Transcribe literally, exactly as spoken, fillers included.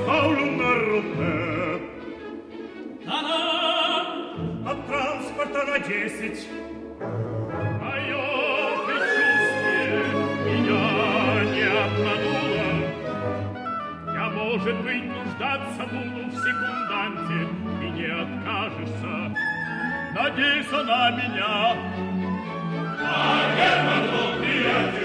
поставлю на рупе. Она от транспорта на десять. Мое предчувствие меня не обмануло. Я, может быть, нуждаться буду в секунданте, и не откажешься. Надейся на меня. А Герман, ты отец.